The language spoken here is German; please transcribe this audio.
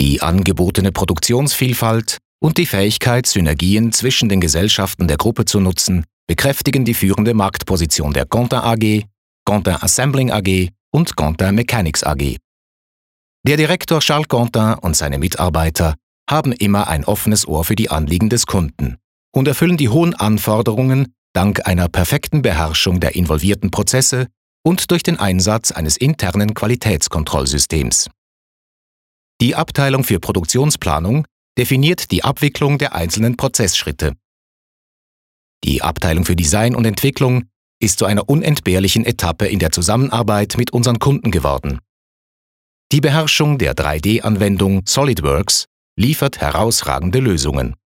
Die angebotene Produktionsvielfalt und die Fähigkeit, Synergien zwischen den Gesellschaften der Gruppe zu nutzen, bekräftigen die führende Marktposition der Contin AG, Contin Assembling AG und Contin Mechanics AG. Der Direktor Charles Contin und seine Mitarbeiter haben immer ein offenes Ohr für die Anliegen des Kunden und erfüllen die hohen Anforderungen dank einer perfekten Beherrschung der involvierten Prozesse und durch den Einsatz eines internen Qualitätskontrollsystems. Die Abteilung für Produktionsplanung definiert die Abwicklung der einzelnen Prozessschritte. Die Abteilung für Design und Entwicklung ist zu einer unentbehrlichen Etappe in der Zusammenarbeit mit unseren Kunden geworden. Die Beherrschung der 3D-Anwendung SolidWorks liefert herausragende Lösungen.